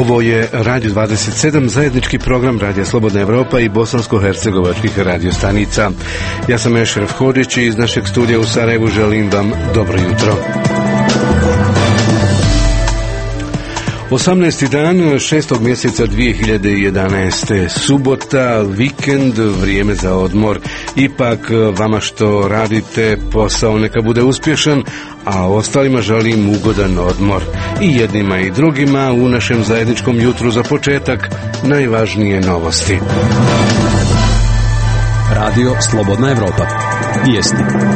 Ovo je Radio 27, zajednički program Radija Slobodna Evropa i bosansko-hercegovačkih radio stanica. Ja sam Ešref Hodžić i iz našeg studija u Sarajevu želim vam dobro jutro. 18. dan 6. mjeseca 2011. Subota, vikend, vrijeme za odmor. Ipak vama što radite posao neka bude uspješan, a ostalima želim ugodan odmor. I jednima i drugima u našem zajedničkom jutru za početak najvažnije novosti. Radio Slobodna Evropa. Vijesti.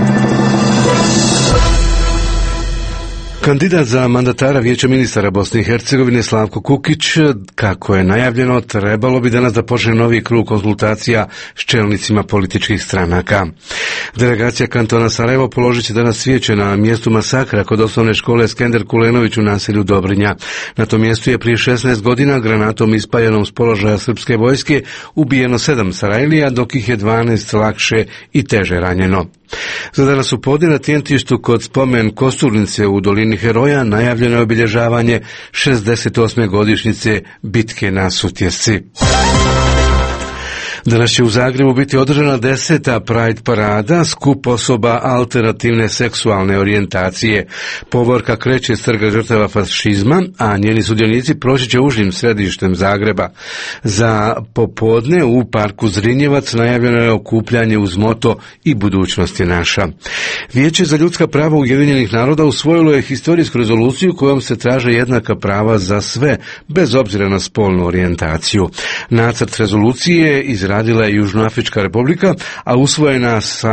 Kandidat za mandatara Vijeća ministara Bosne i Hercegovine Slavko Kukić, kako je najavljeno, trebalo bi danas da počne novi krug konzultacija s čelnicima političkih stranaka. Delegacija kantona Sarajevo položit će danas cvijeće na mjestu masakra kod osnovne škole Skender Kulenović u naselju Dobrinja. Na tom mjestu je prije 16 godina granatom ispaljenom s položaja srpske vojske ubijeno 7 Sarajlija, dok ih je 12 lakše i teže ranjeno. Za danas u podne na Tjentištu kod spomen Kosturnice u dolini Heroja najavljeno je obilježavanje 68. godišnjice bitke na Sutjesci. Danas će u Zagrebu biti održana 10. Pride parada, skup osoba alternativne seksualne orijentacije. Povorka kreće s trga žrtava fašizma, a njeni sudionici proći će užim središtem Zagreba. Za popodne u parku Zrinjevac najavljeno je okupljanje uz moto I budućnost je naša. Vijeće za ljudska prava Ujedinjenih naroda usvojilo je historijsku rezoluciju kojom se traže jednaka prava za sve, bez obzira na spolnu orijentaciju. Nacrt rezolucije izradila je Južnoafrička republika, a usvojena sa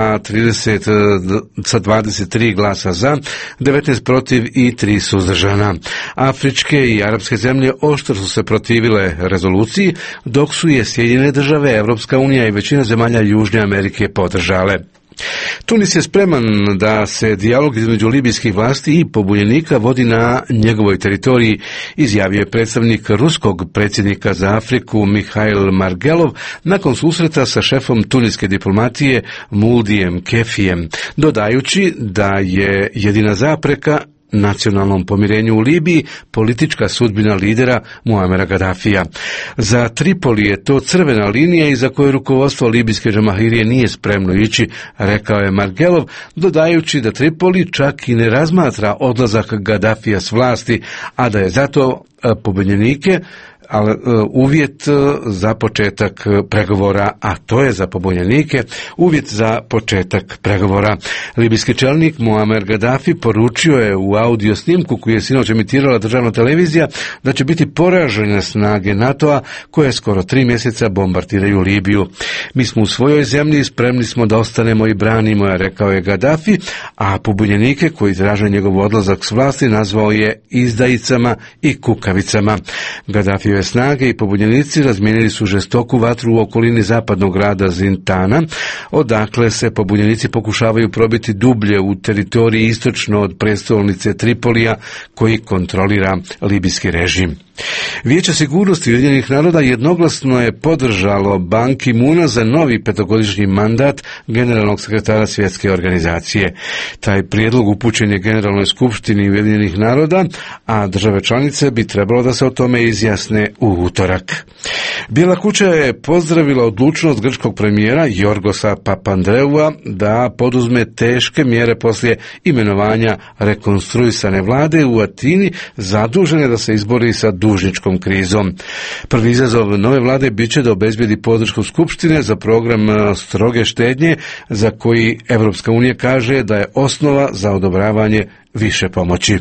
23 glasa za, 19 protiv i 3 suzdržana. Afričke i arapske zemlje oštro su se protivile rezoluciji, dok su je Sjedinjene države, Europska unija i većina zemalja Južne Amerike podržale. Tunis je spreman da se dijalog između libijskih vlasti i pobunjenika vodi na njegovoj teritoriji, izjavio je predstavnik ruskog predsjednika za Afriku Mihail Margelov nakon susreta sa šefom tuniske diplomatije Muldijem Kefijem, dodajući da je jedina zapreka nacionalnom pomirenju u Libiji politička sudbina lidera Muamera Gadafija. Za Tripoli je to crvena linija iza koje rukovodstvo libijske džamahirije nije spremno ići, rekao je Margelov, dodajući da Tripoli čak i ne razmatra odlazak Gadafija s vlasti, a da je zato pobunjenike uvjet za početak pregovora, a to je za pobunjenike uvjet za početak pregovora. Libijski čelnik Muamer Gaddafi poručio je u audio snimku koji je sinoć emitirala državna televizija da će biti poražene snage NATO-a koje skoro 3 mjeseca bombardiraju Libiju. Mi smo u svojoj zemlji, spremni smo da ostanemo i branimo je, rekao je Gaddafi, a pobunjenike koji traže njegov odlazak s vlasti nazvao je izdajicama i kukavicama. Gaddafijeve snage i pobunjenici razmijenili su žestoku vatru u okolini zapadnog grada Zintana, odakle se pobunjenici pokušavaju probiti dublje u teritoriji istočno od prestolnice Tripolija koji kontrolira libijski režim. Vijeće sigurnosti Ujedinjenih naroda jednoglasno je podržalo Ban Ki-moona za novi 5-godišnji mandat generalnog sekretara svjetske organizacije. Taj prijedlog upućen je Generalnoj skupštini Ujedinjenih naroda, a države članice bi trebalo da se o tome izjasne u utorak. Bijela kuća je pozdravila odlučnost grčkog premijera Jorgosa Papandreua da poduzme teške mjere poslije imenovanja rekonstruisane vlade u Atini, zadužene da se izbori sa dužničkom krizom. Prvi izazov nove vlade bit će da obezbijedi podršku Skupštine za program stroge štednje za koji Evropska unija kaže da je osnova za odobravanje više pomoći.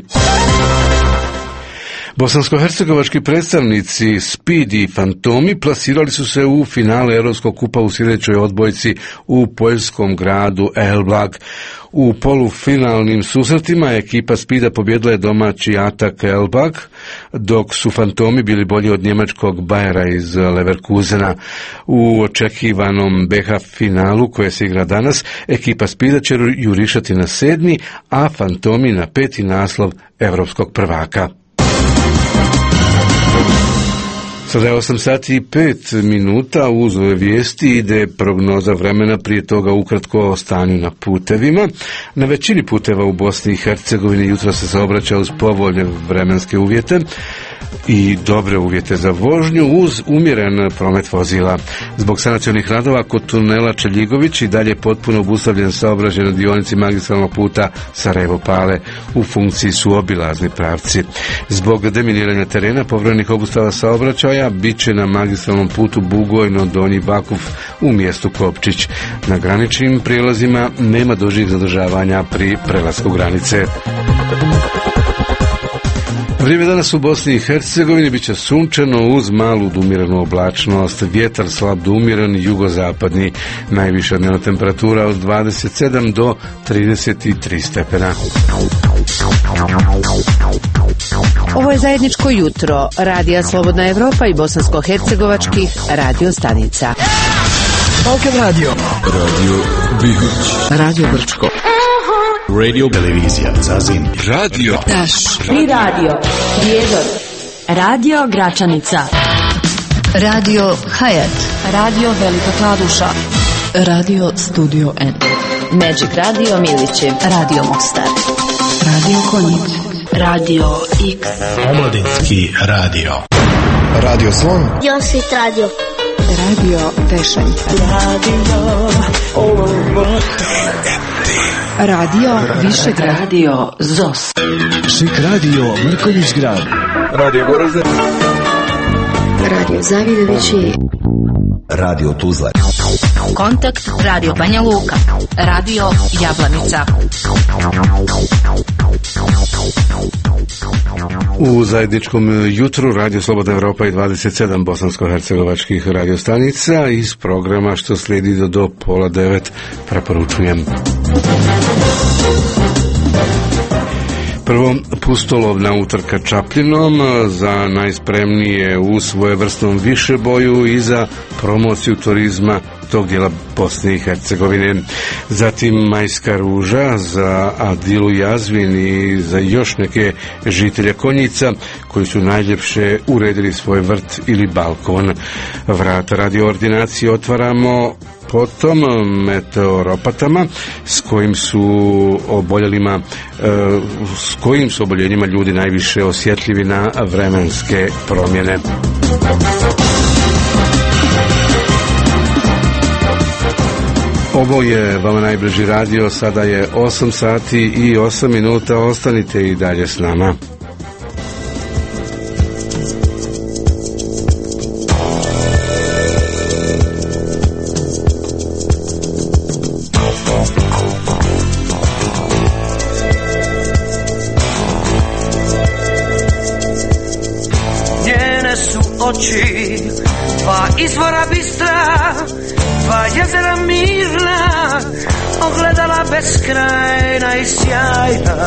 Bosansko-hercegovački predstavnici Speed i Fantomi plasirali su se u finale Europskog kupa u sljedećoj odbojci u poljskom gradu Elblag. U polufinalnim susretima ekipa Speeda pobjedila je domaći Atak Elblag, dok su Fantomi bili bolji od njemačkog Bayera iz Leverkusena. U očekivanom BH finalu koje se igra danas, ekipa Speeda će jurišati na 7., a Fantomi na 5. naslov europskog prvaka. Sada je 8 sati i 5 minuta, uz ove vijesti ide prognoza vremena, prije toga ukratko o stanju na putevima. Na većini puteva u Bosni i Hercegovini jutro se saobraća uz povoljne vremenske uvjete i dobre uvjete za vožnju uz umjeren promet vozila. Zbog sanacionih radova kod tunela Čeljigović i dalje potpuno obustavljen saobraćaj na dionici magistralnog puta Sarajevo-Pale, u funkciji su obilazni pravci. Zbog deminiranja terena povremenih obustava saobraćaja bit će na magistralnom putu Bugojno-Donji Vakuf u mjestu Kopčić. Na graničnim prijelazima nema dužih zadržavanja pri prelasku granice. Vrijeme danas u Bosni i Hercegovini bit će sunčano uz malu do umjerenu oblačnost, vjetar slab do umjeren, jugozapadni, najviša dnevna temperatura od 27 do 33 stepena. Ovo je zajedničko jutro Radija Slobodna Evropa i bosansko-hercegovačkih radio stanica. Balkan Radio. Radio Bihoć. Radio Brčko. Radio Televizija Zazin. Radio Daš. I radio Prijedor. Radio Gračanica. Radio Hayat. Radio Velika Kladuša. Radio Studio N. Magic Radio Milići. Radio Mostar. Radio Konjic. Radio X. Omladinski radio. Radio Slon. Josit radio. Radio Pešanica. Radio Višegrad. Radio ZOS. Šik radio Mrkonjić grad. Radio Goražde. Radio Zavidovići. Radio Tuzla. Kontakt Radio Banja Luka. Radio Jablanica. U zajedničkom jutru Radio Slobodna Evropa i 27 bosansko-hercegovačkih radiostanica iz programa što slijedi do 8:30 preporučujem. Prvo, pustolovna utrka Čaplinom za najspremnije u svojevrsnom višeboju i za promociju turizma tog dijela Bosne i Hercegovine. Zatim Majska ruža za Adilu Jazvin i za još neke žitelje Konjica koji su najljepše uredili svoj vrt ili balkon. Vrata radio ordinacije otvaramo potom meteoropatama s kojim su oboljenjima ljudi najviše osjetljivi na vremenske promjene. Ovo je vama najbliži radio, sada je 8 sati i 8 minuta, ostanite i dalje s nama. Njene su oči, dva izvora bistra, dva jezera mirna, ogledala beskrajna i sjajna.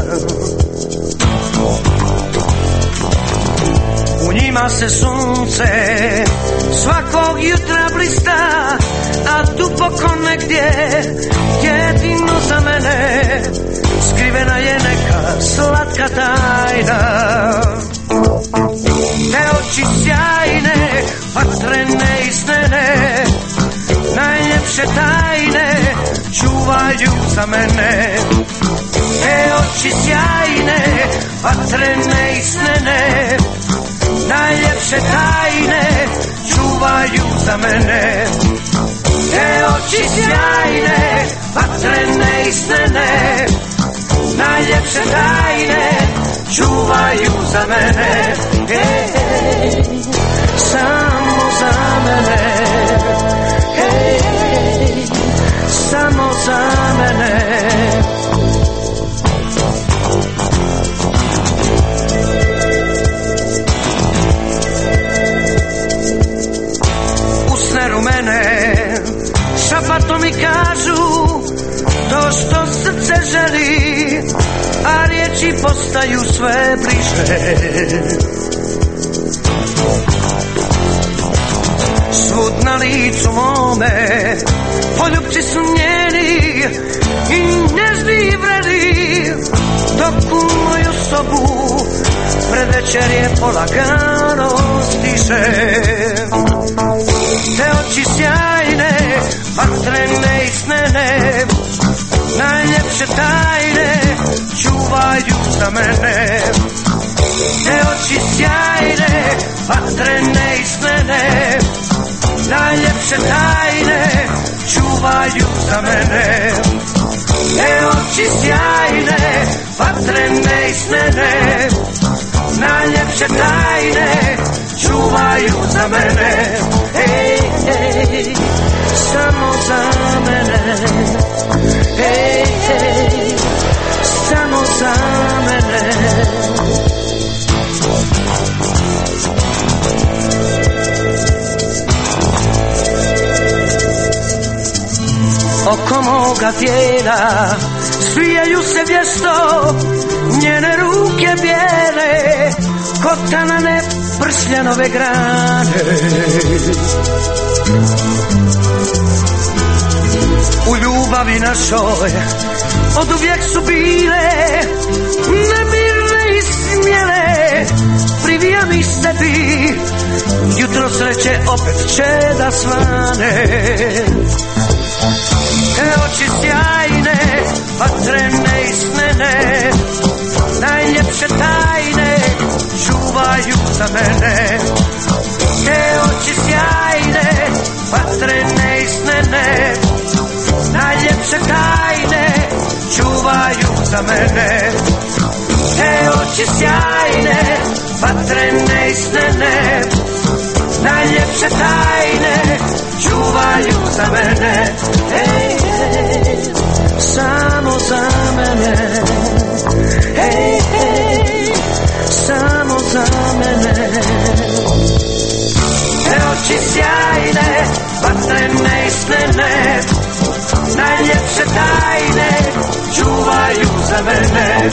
U njima se sunce svakog jutra blista, a duboko negdje jedino za mene skrivena je neka slatka tajna. Te oči sjajne, vatrene i snene, najljepše tajne čuvaju za mene. Te oči sjajne, vatrene i snene, najljepše tajne čuvaju za mene. Te oči sjajne, vatrene i snene, najljepše tajne čuvaju za mene. Hej, samo za mene. Hej, samo za mene. Usne rumene šapatom mi kažu to što srce želi, a riječi postaju sve bliže. Svud na licu mome poljupci su njeni i nježni i vreli, dok u moju sobu, pred večer je polagano stiše. Te oči sjajne, vatrene i snene, najljepše tajne čuvaju za mene. Te oči sjajne, vatrene i snene, najljepše tajne čuvaju za mene. Te oči sjajne, vatrene i snene, najljepše tajne čuvaju za mene. Hej, hej, samo za mene. Hej, hej, samo za mene. Oko moga tijela svijaju se vješto, njene ruke bijele, kotanane prsljanove grane. U ljubavi našoj oduvijek su bile nemirne i smjele, privija mi sebi, jutro sreće opet će da svane. Te oči sjajne, vatrene i snene, najljepše tajne čuvaju za mene. Te oči sjajne, vatrene i snene, najljepše tajne čuvaju za mene. Te oči sjajne, vatrene i snene, najljepše tajne čuvaju za mene. Hej, hej, samo za mene. Hej, hej, samo za mene. Te oči sjajne, vatrene i snene, najljepše tajne čuvaju za mene.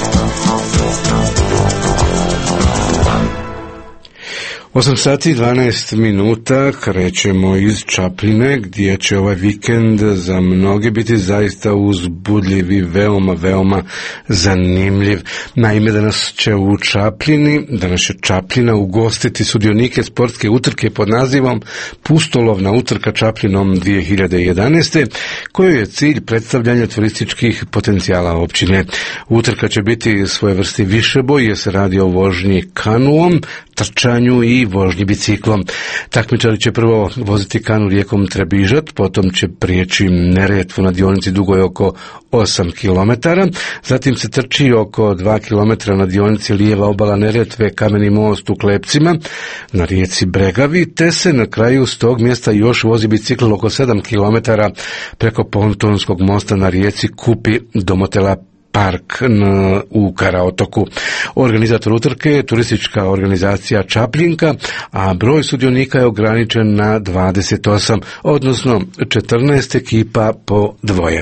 8 sati i 12 minuta krećemo iz Čapljine, gdje će ovaj vikend za mnoge biti zaista uzbudljiv i veoma zanimljiv. Naime, danas će u Čapljini, danas će Čapljina ugostiti sudionike sportske utrke pod nazivom Pustolovna utrka Čapljinom 2011. kojoj je cilj predstavljanje turističkih potencijala općine. Utrka će biti svojevrsni višeboj jer se radi o vožnji kanuom, trčanju i vožnji biciklom. Takmičari će prvo voziti kanu rijekom Trebižat, potom će prijeći Neretvu na dionici dugoj oko 8 km, zatim se trči oko 2 km na dionici lijeva obala Neretve Kameni most u Klepcima na rijeci Bregavi, te se na kraju s tog mjesta još vozi bicikl oko 7 km preko pontonskog mosta na rijeci Kupi do motela Park u Karaotoku. Organizator utrke je turistička organizacija Čapljinka, a broj sudionika je ograničen na 28, odnosno 14 ekipa po dvoje.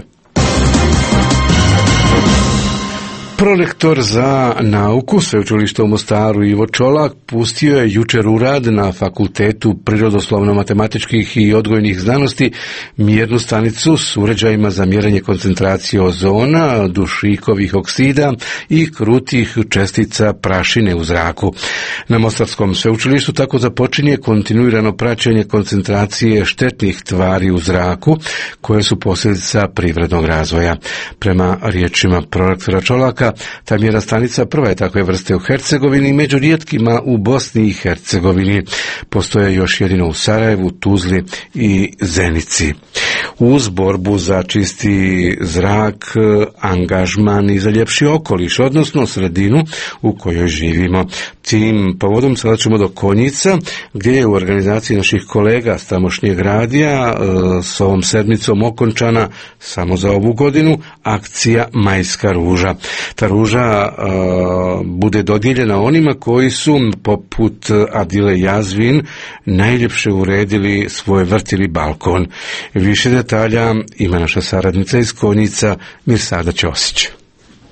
Prorektor za nauku Sveučilišta u Mostaru Ivo Čolak pustio je jučer u rad na Fakultetu prirodoslovno-matematičkih i odgojnih znanosti mjernu stanicu s uređajima za mjerenje koncentracije ozona, dušikovih oksida i krutih čestica prašine u zraku. Na Mostarskom sveučilištu tako započinje kontinuirano praćenje koncentracije štetnih tvari u zraku koje su posljedica privrednog razvoja. Prema riječima prorektora Čolaka, ta mjerna stanica prva je takve vrste u Hercegovini i među rijetkima u Bosni i Hercegovini. Postoje još jedino u Sarajevu, Tuzli i Zenici. Uz borbu za čisti zrak, angažman i za ljepši okoliš, odnosno sredinu u kojoj živimo. Tim povodom sada ćemo do Konjica, gdje je u organizaciji naših kolega s tamošnjeg radija s ovom sedmicom okončana samo za ovu godinu akcija Majska ruža. Ta ruža bude dodijeljena onima koji su, poput Adile Jazvin, najljepše uredili svoj vrt ili balkon. Više detalja ima naša saradnica iz Konjica, Mirsada Ćosić.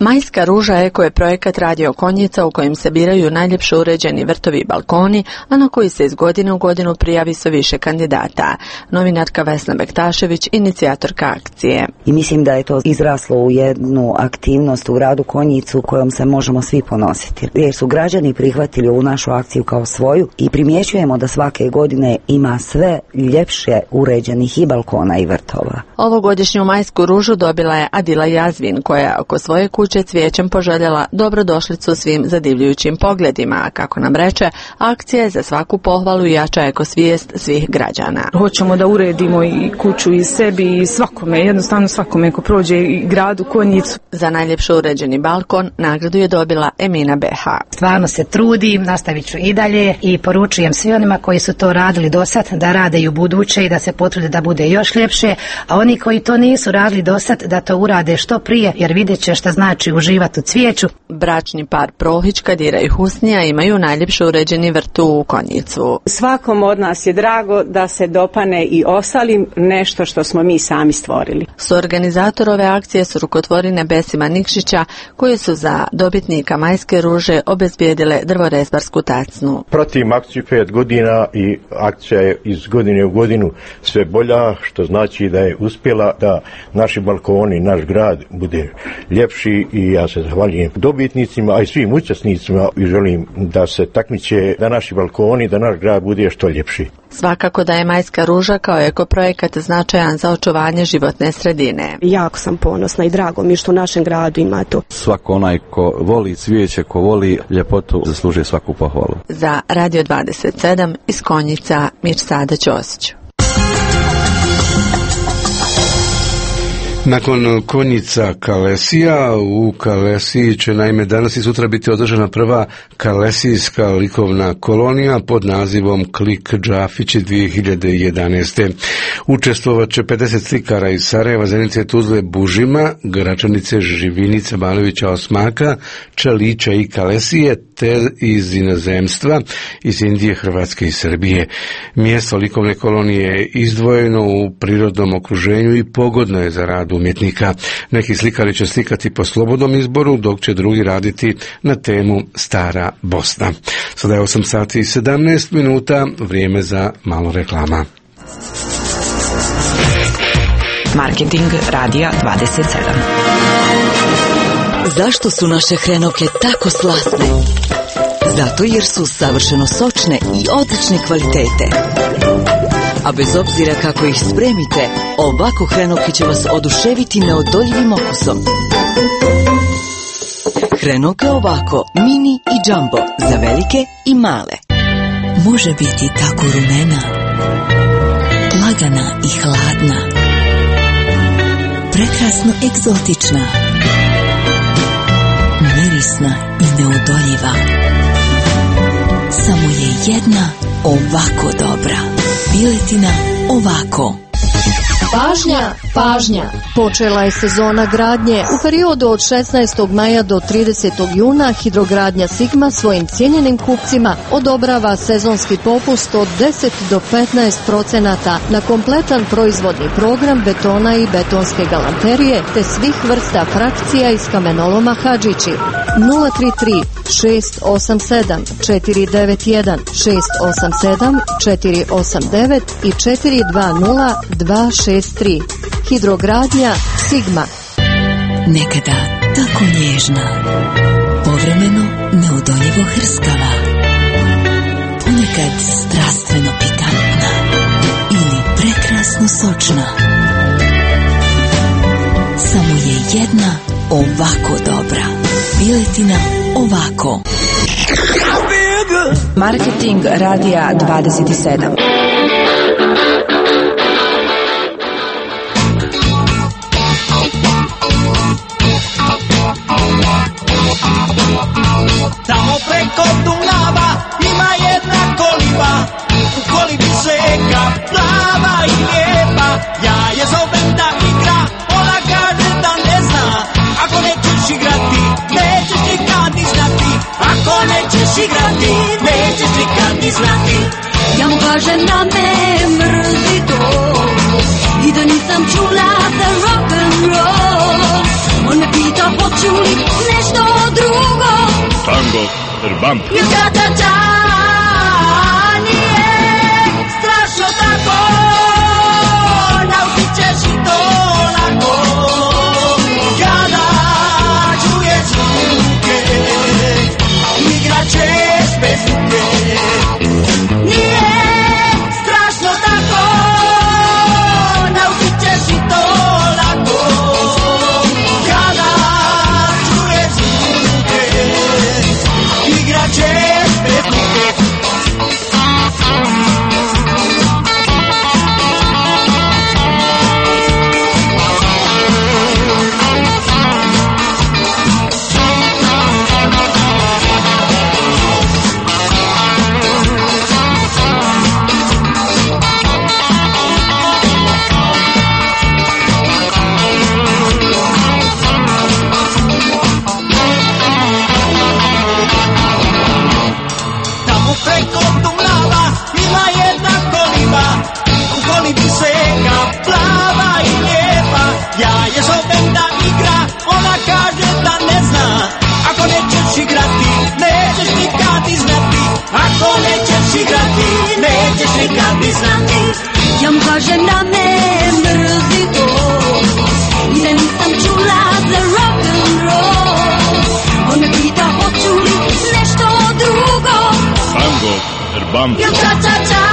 Majska ruža eko je projekat Radio Konjica u kojem se biraju najljepše uređeni vrtovi i balkoni, a na koji se iz godine u godinu prijavi sve više kandidata. Novinarka Vesna Bektašević, inicijatorka akcije. I mislim da je to izraslo u jednu aktivnost u gradu Konjicu kojom se možemo svi ponositi. Jer su građani prihvatili ovu našu akciju kao svoju i primjećujemo da svake godine ima sve ljepše uređenih i balkona i vrtova. Ovogodišnju majsku ružu dobila je Adila Jazvin, koja je oko svoje kuće cvijećem poželjela dobrodošlicu svim zadivljujućim pogledima, a kako nam reče, akcija je za svaku pohvalu i jača ekosvijest svih građana. Hoćemo da uredimo i kuću i sebi i svakome, jednostavno svakome ko prođe i gradu Konjicu. Za najljepše uređeni balkon nagradu je dobila Emina BH. Stvarno se trudim, nastavit ću i dalje i poručujem svi onima koji su to radili do sad da rade i u buduće i da se potrude da bude još ljepše, a oni koji to nisu radili do sad da to urade što prije, jer vidjet će šta znači uživati u cvijeću. Bračni par Prohić, Kadira i Husnija imaju najljepše uređeni vrt u Konjicu. Svakom od nas je drago da se dopane i ostalim nešto što smo mi sami stvorili. Suorganizator ove akcije su rukotvorine Besima Nikšića, koje su za dobitnika majske ruže obezbijedile drvorezbarsku tacnu. Pratim akciju 5 godina i akcija je iz godine u godinu sve bolja, što znači da je uspjela da naši balkoni, naš grad bude ljepši i ja se zahvaljujem dobitnicima, a i svim učesnicima i želim da se takmiče da naši balkoni, da naš grad bude što ljepši. Svakako da je majska ruža kao ekoprojekt značajan za očuvanje životne sredine. Jako sam ponosna i drago mi što u našem gradu ima to. Svako onaj ko voli cvijeće, ko voli ljepotu, zaslužuje svaku pohvalu. Za Radio 27 iz Konjica, Mirsada Ćosić. Nakon Konjica Kalesija, u Kalesiji će naime danas i sutra biti održana prva kalesijska likovna kolonija pod nazivom Klik Džafići 2011. Učestvovat će 50 slikara iz Sarajeva, Zenice, Tuzle, Bužima, Gračanice, Živinice, Banovića, Osmaka, Čalića i Kalesije, te iz inozemstva, iz Indije, Hrvatske i Srbije. Mjesto likovne kolonije je izdvojeno u prirodnom okruženju i pogodno je za rad umjetnika. Neki slikari će slikati po slobodnom izboru, dok će drugi raditi na temu Stara Bosna. Sada je 8 sati i 17 minuta, vrijeme za malo reklama. Marketing radija 27. Zašto su naše hrenovke tako slasne? Zato jer su savršeno sočne i odlične kvalitete. A bez obzira kako ih spremite, ovako hrenovke će vas oduševiti neodoljivim okusom. Hrenovke ovako, mini i džambo, za velike i male. Može biti tako rumena, lagana i hladna, prekrasno egzotična, mirisna i neodoljiva. Samo je jedna ovako dobra. Piletina ovako. Pažnja, pažnja! Počela je sezona gradnje. U periodu od 16. maja do 30. juna Hidrogradnja Sigma svojim cijenjenim kupcima odobrava sezonski popust od 10 do 15% na kompletan proizvodni program betona i betonske galanterije te svih vrsta frakcija iz kamenoloma Hadžići. 033 687 491 687 489 i 420 263. Hidrogradnja Sigma. Nekada tako nježna, povremeno neodoljivo hrskava, ponekad strastveno pikantna ili prekrasno sočna. Samo je jedna ovako dobra. Piletina ovako. Marketing radija 27. Tamo preko Dunava ima jedna koliba, u kolibi žeka, plava i lijepa. Ja je zovem da igra, ona kaže da ne zna. Ako nećeš igrati, nećeš nikad ni znati. Ako nećeš igrati, nećeš nikad ni znati. Ja mu kažem da me mrzi to i da nisam čula za rock'n'roll. On me pita hoću li bump. Nije strašno tako, naučit ćeš i to lako. Kada čuješ zvuke, igrat ćeš bez muke. Nije strašno tako, naučit ćeš i to lako. Kada čuješ zvuke, igrat ćeš bez muke. Tamo preko Dunava ima jedna koliba, u kolibi seka plava i lijepa. Ja je zovem da igra, ona kaže da ne zna. Ako nećeš igrati, nećeš nikad i znati. Ako nećeš igrati, nećeš nikad i znati. Ja mu kažem da me mrzi to, jer nisam čula za rock'n'roll. On me pita hoću li nešto drugo. Tango, der bump. Ja ča,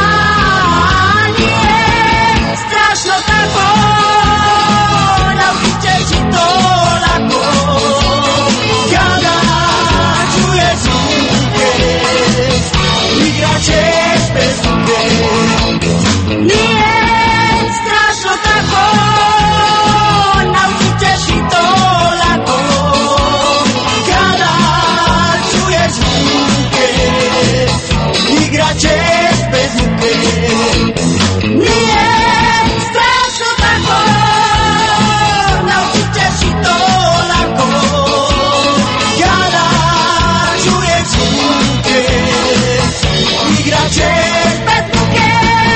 nije strašno tako, naučit ćeš i to lako. Kada čuješ zvuke, igrat ćeš bez muke. Nije strašno tako, naučit ćeš i to lako. Kada čuješ zvuke, igrat ćeš bez muke. Nije strašno tako, naučit ćeš i to lako. Kada čuješ zvuke, igrat ćeš bez muke.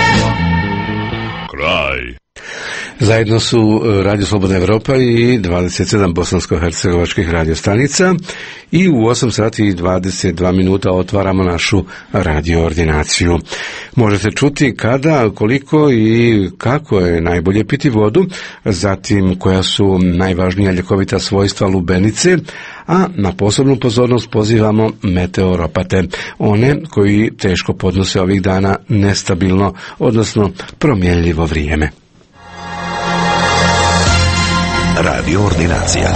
Kraj. Zajedno su Radio Slobodna Evropa i 27 bosansko-hercegovačkih radiostanica i u 8 sati i 22 minuta otvaramo našu radio ordinaciju. Možete čuti kada, koliko i kako je najbolje piti vodu, zatim koja su najvažnija ljekovita svojstva lubenice, a na posebnu pozornost pozivamo meteoropate, one koji teško podnose ovih dana nestabilno, odnosno promjenljivo vrijeme. Radio ordinacija.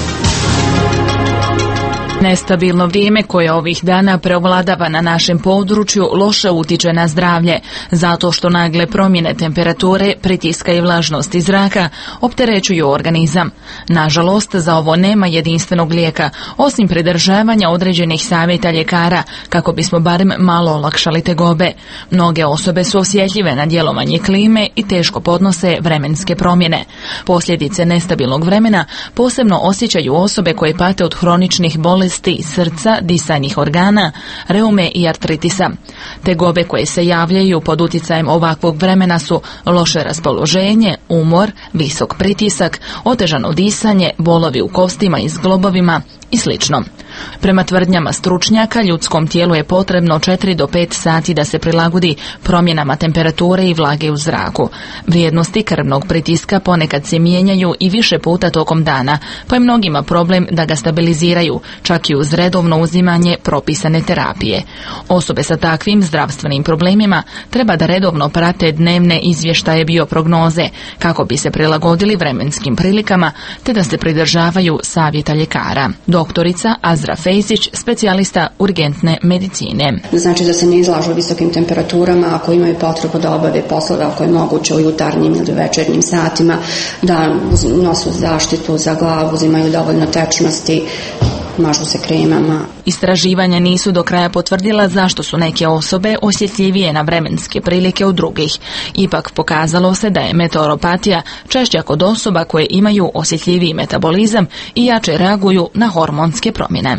Nestabilno vrijeme koje ovih dana preovladava na našem području loše utiče na zdravlje, zato što nagle promjene temperature, pritiska i vlažnosti zraka opterećuju organizam. Nažalost, za ovo nema jedinstvenog lijeka, osim pridržavanja određenih savjeta ljekara, kako bismo barem malo olakšali tegobe. Mnoge osobe su osjetljive na djelovanje klime i teško podnose vremenske promjene. Posljedice nestabilnog vremena posebno osjećaju osobe koje pate od hroničnih bolesti srca, disajnih organa, reume i artritisa. Tegobe koje se javljaju pod utjecajem ovakvog vremena su loše raspoloženje, umor, visok pritisak, otežano disanje, bolovi u kostima i zglobovima i sl. Prema tvrdnjama stručnjaka, ljudskom tijelu je potrebno 4 do 5 sati da se prilagodi promjenama temperature i vlage u zraku. Vrijednosti krvnog pritiska ponekad se mijenjaju i više puta tokom dana, pa je mnogima problem da ga stabiliziraju, čak i uz redovno uzimanje propisane terapije. Osobe sa takvim zdravstvenim problemima treba da redovno prate dnevne izvještaje bioprognoze, kako bi se prilagodili vremenskim prilikama, te da se pridržavaju savjeta ljekara. Doktorica Azra Fejzić, specijalista urgentne medicine. Znači da se ne izlažu visokim temperaturama, ako imaju potrebu da obave poslove, ako je moguće u jutarnjim ili večernjim satima, da nosu zaštitu za glavu, uzimaju dovoljno tečnosti, mažu se kremama. Istraživanja nisu do kraja potvrdila zašto su neke osobe osjetljivije na vremenske prilike od drugih. Ipak pokazalo se da je meteoropatija češća kod osoba koje imaju osjetljiviji metabolizam i jače reaguju na hormonske promjene.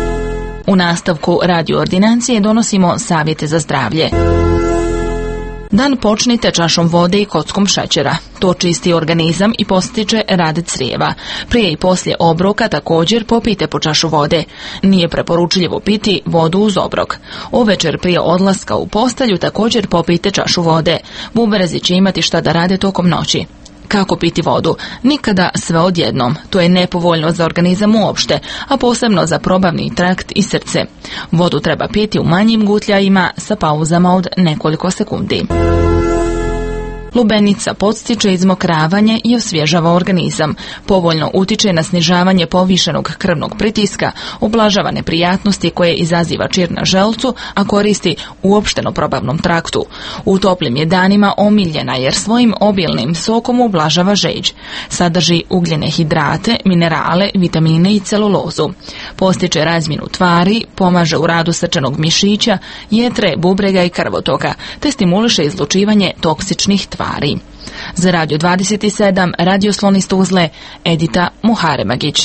U nastavku radio ordinacije donosimo savjete za zdravlje. Dan počnite čašom vode i kockom šećera. To čisti organizam i postiče rad crijeva. Prije i poslije obroka također popijte po čašu vode. Nije preporučljivo piti vodu uz obrok. Uvečer prije odlaska u postelju također popijte čašu vode. Bubrezi će imati šta da rade tokom noći. Kako piti vodu? Nikada sve odjednom. To je nepovoljno za organizam uopšte, a posebno za probavni trakt i srce. Vodu treba piti u manjim gutljajima sa pauzama od nekoliko sekundi. Lubenica podstiče izmokravanje i osvježava organizam. Povoljno utiče na snižavanje povišenog krvnog pritiska, ublažava neprijatnosti koje izaziva čir na želucu, a koristi uopšteno probavnom traktu. U toplim je danima omiljena jer svojim obilnim sokom ublažava žeđ. Sadrži ugljene hidrate, minerale, vitamine i celulozu. Postiče razmjenu tvari, pomaže u radu srčanog mišića, jetre, bubrega i krvotoka, te stimuliše izlučivanje toksičnih tvari. Za Radio 27, radio Slon iz Tuzle, Edita Muharemagić.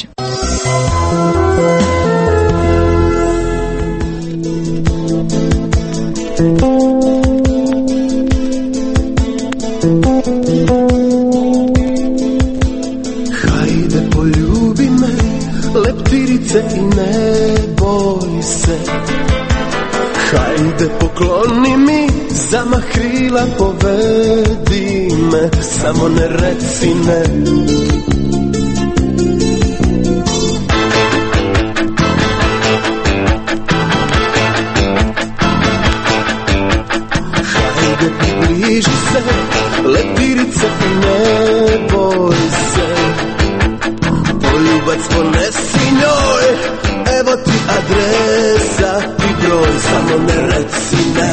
Hajde poljubi me, leptirice i ne boj se. Hajde pokloni mi, zamah krila povedi me, samo ne reci ne. Hajde približi se, leptirice i ne boj se. Poljubac ponesi njoj, evo ti adresa i broj, samo ne reci ne.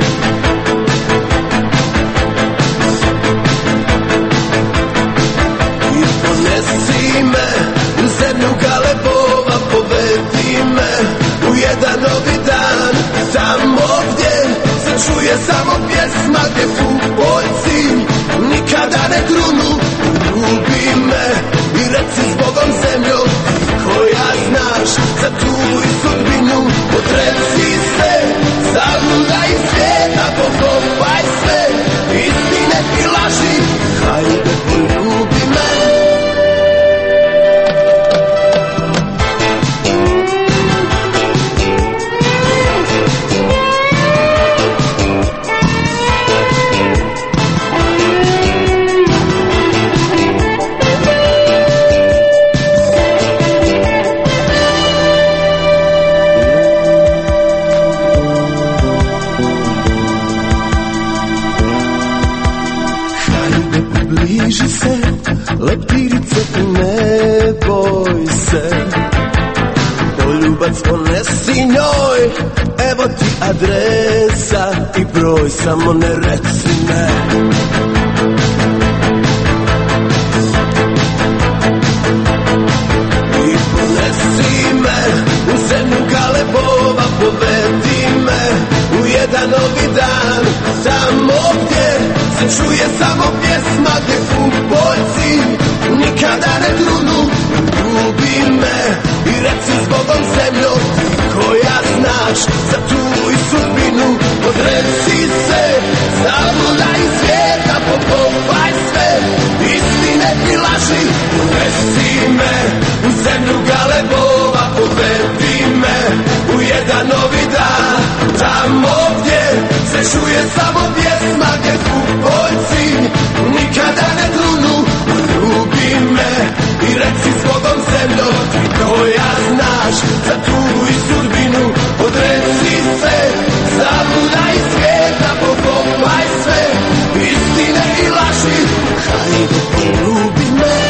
I ponesi me u zemlju galebova, povedi me u jedan novi dan, tamo gdje se čuje samo pjesma, gdje pupoljci nikada ne trunu. Ljubi me i reci zbogom zemljo, koja znaš za tu i sudbinu. Odreci se, zagludaj svijeta, pokopaj sve, istine i laži, hajde poljubi me. Bliži se, leptirice i ne boj se. Poljubac ponesi njoj, evo ti adresa i broj, samo ne reci ne. I ponesi me u zemlju galebova, povedi me u jedan novi dan, tamo gdje se čuje samo pjesma, gdje pupoljci nikada ne trunu. Ljubi me i reci zbogom zemljo, koja znaš za tu i sudbinu. Odreci se, zagludaj svijeta, pokopaj sve, istine i laži. Unesi me u zemlju galebova, povedi me u jedan novi dan, tamo gdje se čuje samo pjesma, gdje pupoljci nikada ne trunu. Ljubi me i reci zbogom zemljo, koja znaš za tu i sudbinu. Odreci se, zagludaj svijeta, pokopaj sve, istine i laži, hajde poljubi me.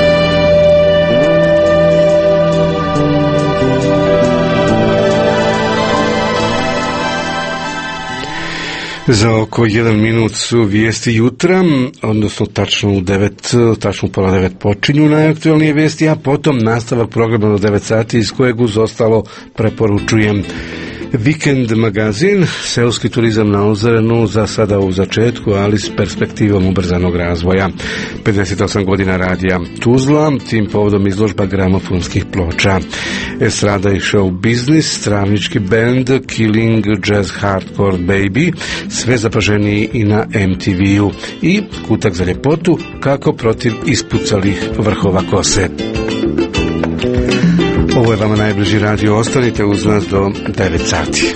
Za oko 1 minut su vijesti jutra, odnosno tačno u pola 9 počinju najaktualnije vijesti, a potom nastavak programa do 9 sati iz kojeg uz ostalo preporučujem Vikend magazin, seoski turizam na Ozrenu, za sada u začetku, ali s perspektivom ubrzanog razvoja. 58 godina radija Tuzla, tim povodom izložba gramofonskih ploča. Estrada i show biznis, travnički band, Killing Jazz Hardcore Baby, sve zapaženiji i na MTV-u. I kutak za ljepotu, kako protiv ispucalih vrhova kose. Ovo je vama najbliži radio, ostanite uz nas do 9 sati.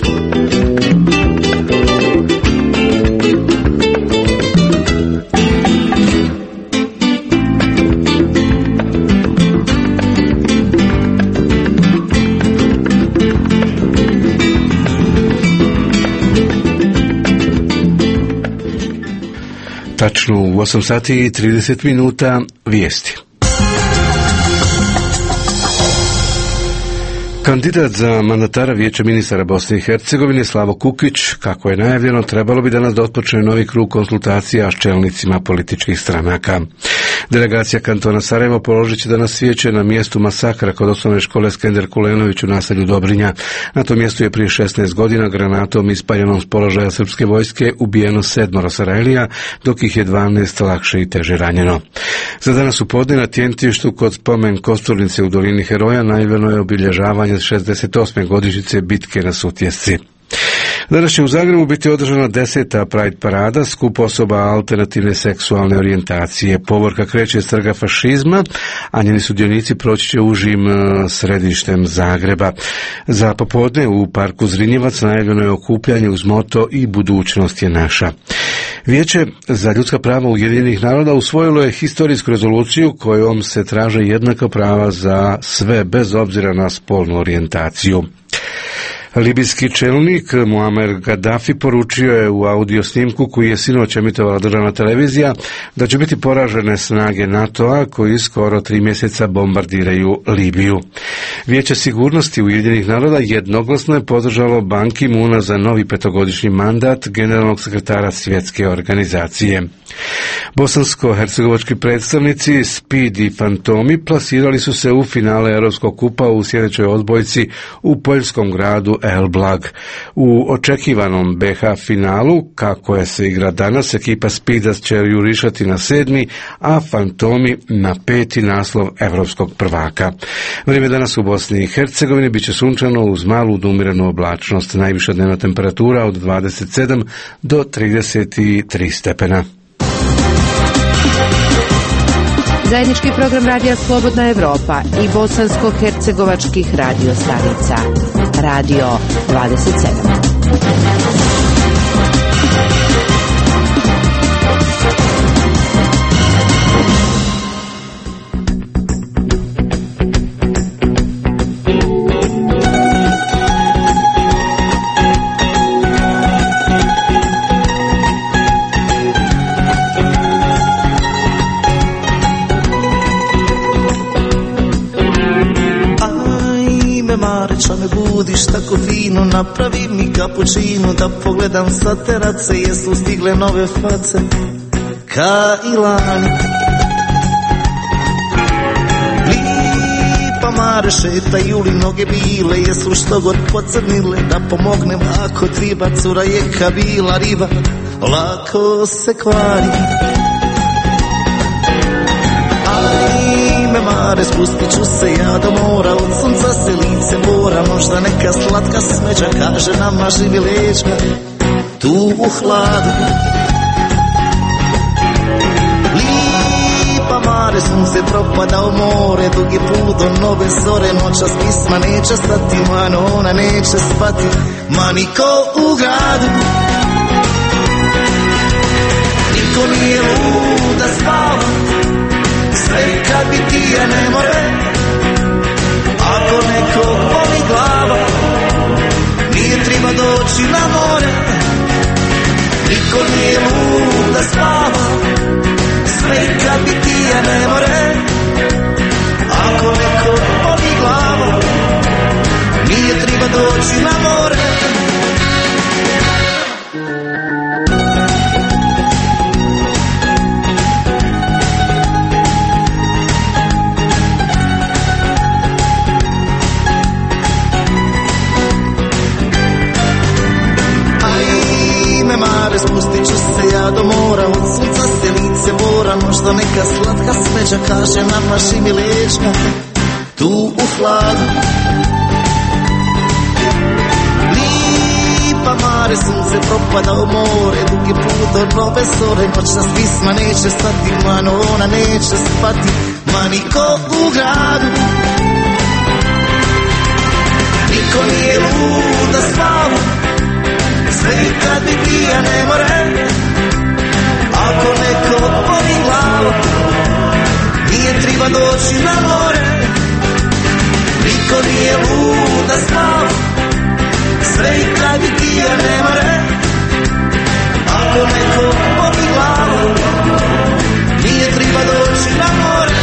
Tačno u 8 sati i 30 minuta vijesti. Kandidat za mandatara Vijeća ministara Bosne i Hercegovine Slavo Kukić, kako je najavljeno, trebalo bi danas da otpočne novi krug konsultacija s čelnicima političkih stranaka. Delegacija kantona Sarajevo položit će danas svijeće na mjestu masakra kod osnovne škole Skender Kulenović u naselju Dobrinja. Na tom mjestu je prije 16 godina granatom ispaljenom s položaja srpske vojske ubijeno 7 Sarajlija, dok ih je 12 lakše i teže ranjeno. Za danas u podne na Tjentištu kod spomen kosturnice u Dolini Heroja najavljeno je obilježavanje 68. godišnjice bitke na Sutjesci. Danas će u Zagrebu biti održana 10. Pride parada, skup osoba alternativne seksualne orijentacije. Povorka kreće s trga fašizma, a njeni sudionici proći će užim središtem Zagreba. Za popodne u parku Zrinjevac najavljeno je okupljanje uz moto I budućnost je naša. Vijeće za ljudska prava Ujedinjenih naroda usvojilo je historijsku rezoluciju kojom se traže jednaka prava za sve bez obzira na spolnu orijentaciju. Libijski čelnik Muammar Gaddafi poručio je u audio snimku koji je sinoć emitovala državna televizija da će biti poražene snage NATO-a koji skoro 3 mjeseca bombardiraju Libiju. Vijeće sigurnosti Ujedinjenih naroda jednoglasno je podržalo Ban Ki-moona za novi 5-godišnji mandat generalnog sekretara svjetske organizacije. Bosansko-hercegovački predstavnici Speed i Fantomi plasirali su se u finale Europskog kupa u sljedećoj odbojci u poljskom gradu El Blag. U očekivanom BH finalu, kako je se igra danas, ekipa Speeda će jurišati na 7., a Fantomi na 5. naslov evropskog prvaka. Vrijeme danas u Bosni i Hercegovini biće sunčano uz malu umirenu oblačnost, najviša dnevna temperatura od 27 do 33 stepena. Zajednički program radija Slobodna Evropa i bosansko-hercegovačkih radio stanica. Radio 27. Šta me budiš tako fino, napravi mi kapućinu da pogledam sa terace, jesu stigle nove face ka i lani. Lipa mare šetaju li noge bile, jesu što god pocrnile, da pomognem ako triba, cura je kabila riba, lako se kvari. Mare, spustit ću se ja do mora, od sunca se lice mora, možda neka slatka smeđa kaže namaži mi leđa tu u hladu. Lipa mare, sunce propada u more, dugi put do nove zore, noćas pisma neće stati, mano ona neće spati, ma niko u gradu. Niko nije lud da spava, sve kad bi ti je ne more, ako neko boli glava, nije treba doći na more. Niko nije lud da spava, sve kad bi ti je ne more, ako neko boli glava, nije treba doći na more. mora, možda neka slatka smeđa kaže namaši mi leđa tu u hladu. Lipa mare, sunce propada u more, dugi put od nove zore, noćna stisma neće stati, mano ona neće spati, ma niko u gradu. Niko nije lud da spava, sve i kad bi pija ne more. Ako neko poni glavu, nije treba doći na more. Niko nije lud da spava, sve i kad bi pija ne more. Ako neko poni glavu, nije treba doći na more.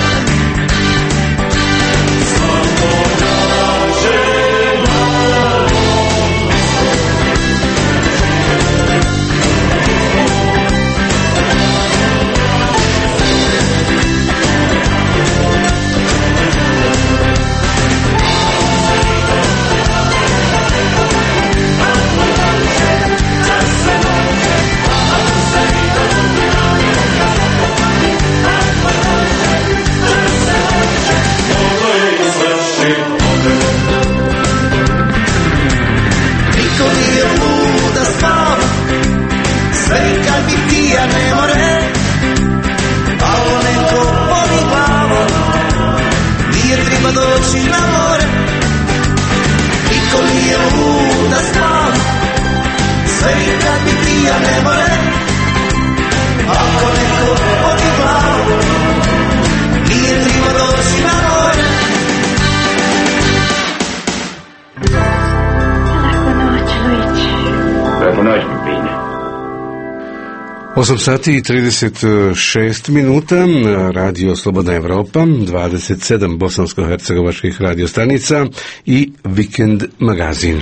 Osam sati i 36 minuta, Radio Slobodna Evropa, 27 bosansko-hercegovačkih radiostanica i Vikend magazin.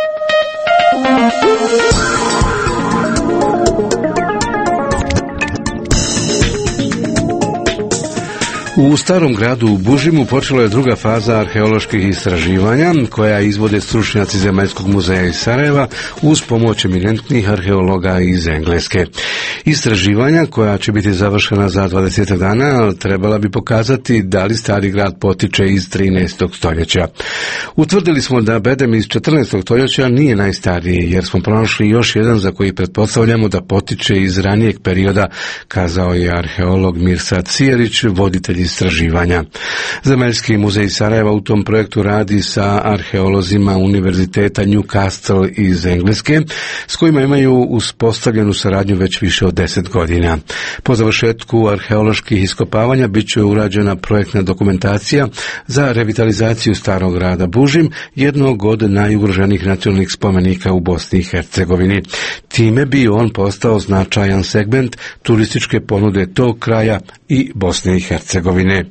U Starom gradu u Bužimu počela je druga faza arheoloških istraživanja koja izvode stručnjaci Zemaljskog muzeja iz Sarajeva uz pomoć eminentnih arheologa iz Engleske. Istraživanja koja će biti završena za 20 dana trebala bi pokazati da li Stari grad potiče iz 13. stoljeća. Utvrdili smo da bedem iz 14. stoljeća nije najstariji jer smo pronašli još jedan za koji pretpostavljamo da potiče iz ranijeg perioda, kazao je arheolog Mirsad Cijerić, voditelj istraživanja. Zemaljski muzej Sarajeva u tom projektu radi sa arheolozima Univerziteta Newcastle iz Engleske, s kojima imaju uspostavljenu saradnju već više od 10 godina. Po završetku arheoloških iskopavanja bit će urađena projektna dokumentacija za revitalizaciju Starog grada Bužim, jednog od najugroženijih nacionalnih spomenika u Bosni i Hercegovini. Time bi on postao značajan segment turističke ponude tog kraja i Bosne i Hercegovine.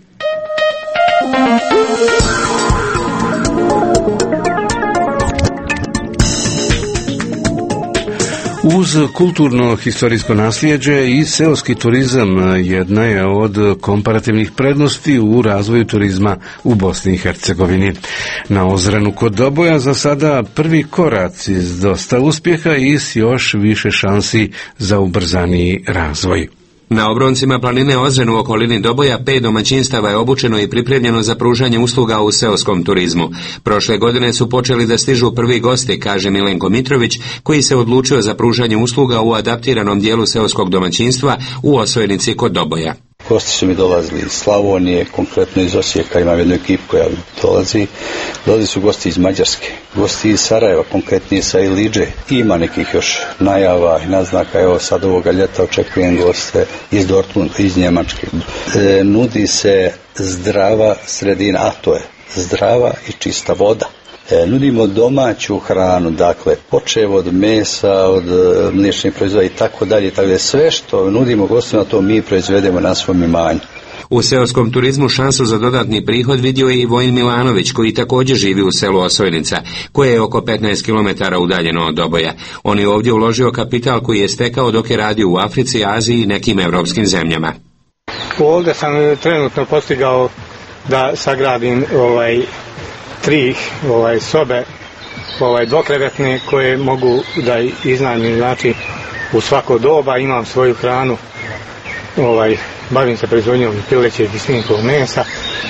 Uz kulturno-historijsko nasljeđe i seoski turizam jedna je od komparativnih prednosti u razvoju turizma u Bosni i Hercegovini. Na Ozrenu kod Doboja za sada prvi koraci s dosta uspjeha i s još više šansi za ubrzaniji razvoj. Na obroncima planine Ozren u okolini Doboja 5 domaćinstava je obučeno i pripremljeno za pružanje usluga u seoskom turizmu. Prošle godine su počeli da stižu prvi gosti, kaže Milenko Mitrović, koji se odlučio za pružanje usluga u adaptiranom dijelu seoskog domaćinstva u Osojnici kod Doboja. Gosti su mi dolazili iz Slavonije, konkretno iz Osijeka, imam jednu ekipu koja dolazi. Dolazili su gosti iz Mađarske, gosti iz Sarajeva, konkretnije sa Ilidže. Ima nekih još najava i naznaka, evo sad ovoga ljeta očekujem goste iz Dortmunda, iz Njemačke. Nudi se zdrava sredina, a to je zdrava i čista voda. Nudimo domaću hranu, dakle, počev od mesa, od mliječnih proizvoda i tako dalje, sve što nudimo gostima, to mi proizvedemo na svom imanju. U seoskom turizmu šansu za dodatni prihod vidio je i Vojin Milanović, koji također živi u selu Osojnica, koje je oko 15 km udaljeno od Doboja. On je ovdje uložio kapital koji je stekao dok je radio u Africi, Aziji i nekim evropskim zemljama. Ovdje sam trenutno postigao da sagradim 3 sobe dvokrevetne koje mogu da iznajmim, znači u svako doba imam svoju hranu bavim se proizvodnjom pilećeg i svinjskog mesa.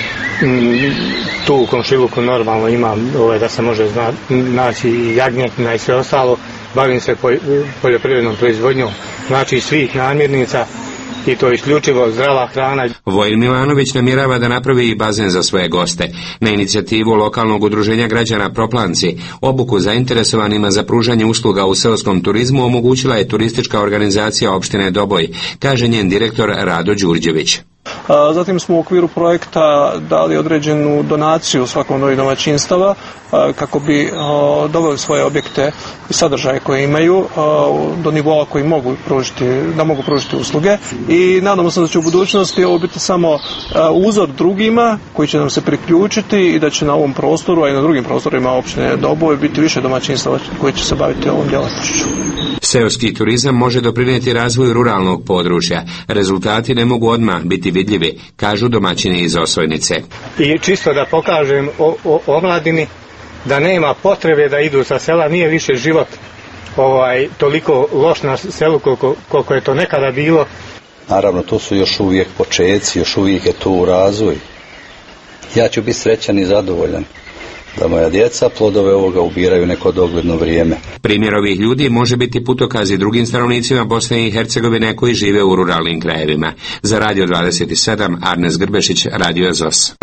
Tu u komšiluku normalno imam da se može naći i jagnjetina i sve ostalo. Bavim se poljoprivrednom proizvodnjom, znači svih namirnica, i to isključivo zdrava hrana. Vojin Milanović namjerava da napravi i bazen za svoje goste. Na inicijativu lokalnog udruženja građana Proplanci, obuku zainteresovanima za pružanje usluga u seoskom turizmu omogućila je turistička organizacija opštine Doboj, kaže njen direktor Rado Đurđević. Zatim smo u okviru projekta dali određenu donaciju svakom od domaćinstava kako bi doveli svoje objekte i sadržaje koje imaju do nivoa koji mogu pružiti usluge, i nadamo se da će u budućnosti ovo biti samo uzor drugima koji će nam se priključiti i da će na ovom prostoru, a i na drugim prostorima opštine Doboj biti više domaćinstava koji će se baviti ovom djelatnošću. Seoski turizam može doprinijeti razvoju ruralnog područja. Rezultati ne mogu odmah biti vidljivi, kažu domaćini iz Osojnice. I čisto da pokažem omladini da nema potrebe da idu sa sela, nije više život toliko loš na selu koliko je to nekada bilo. Naravno, to su još uvijek počeci, još uvijek je to u razvoju. Ja ću biti srećan i zadovoljan da moja djeca plodove ovoga ubiraju neko dogledno vrijeme. Primjer ovih ljudi može biti putokaz i drugim stanovnicima Bosne i Hercegovine koji žive u ruralnim krajevima. Za Radio 27, Arnes Grbešić, Radio ZOS.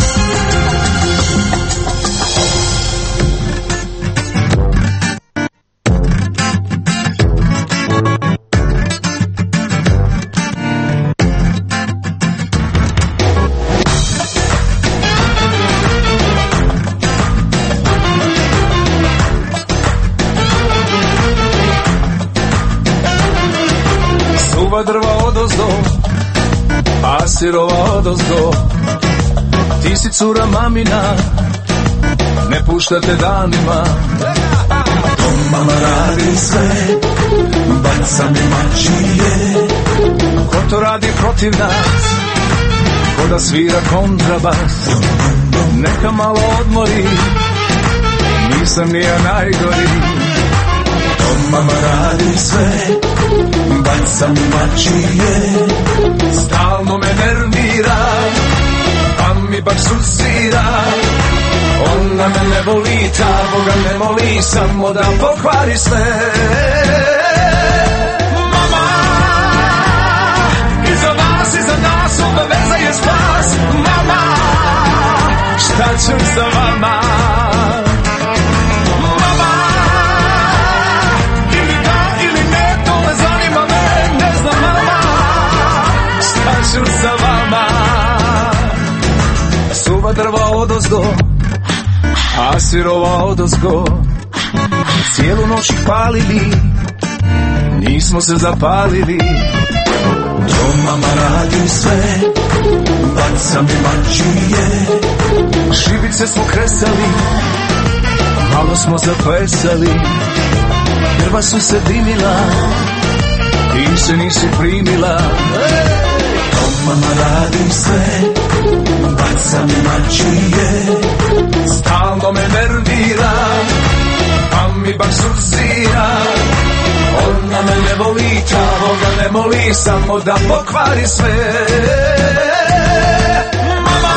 Drva odozdo, a sirova odozdo. Ti si cura mamina, ne puštate danima. To mama radi sve, baca mi mačije. Ko to radi protiv nas, ko da svira kontrabas. Neka malo odmori, nisam ni ja najgori. To mama radi sve, baca mi mačije. Stalno me nervira, pa mi baš suzira. Ona me ne voli, ta Boga ne moli, samo da pokvari sve. Mama, iza vas, iza nas, ova veza je spas. Mama, šta ću sa vama? Sa vama suva drva odozdo, a sirova odozgo. Cijelu noć ih palili, nismo se zapalili. To mama radi sve, baca mi mačije. Šibice smo kresali, malo smo zaplesali. Drva su se dimila, ti se nisi primila. Mama radi sve, baca mi mačije. Stalno me nervira, pa mi baš suzira. Ona me ne voli, ta Boga ne moli, samo da pokvari sve. Mama,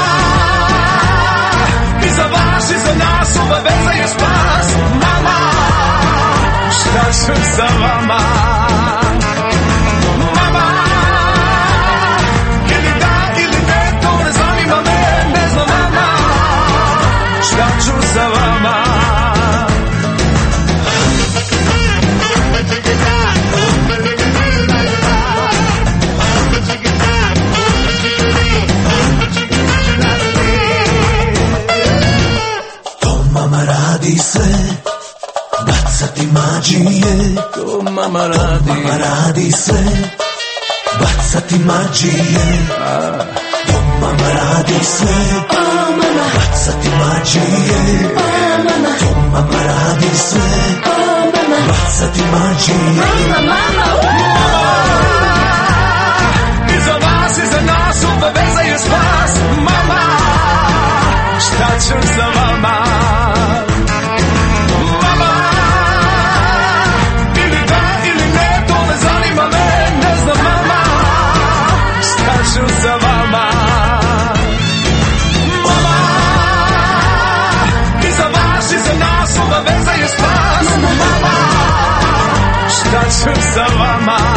iza vas, iza nas, ova veza je spas. Mama, šta ću sa vama? Sa vama to mama radi sve, bacati mađije. To mama radi sve, bacati mađije. To mama radi sve, bacati mađije. To mama radi sve, bacati mađije. Iza vas, iza nas, ova veza je spas. Mama, šta ću sa vama? Mama, ili da ili ne, to ne zanima me. Ne znam mama, šta ću sa vama?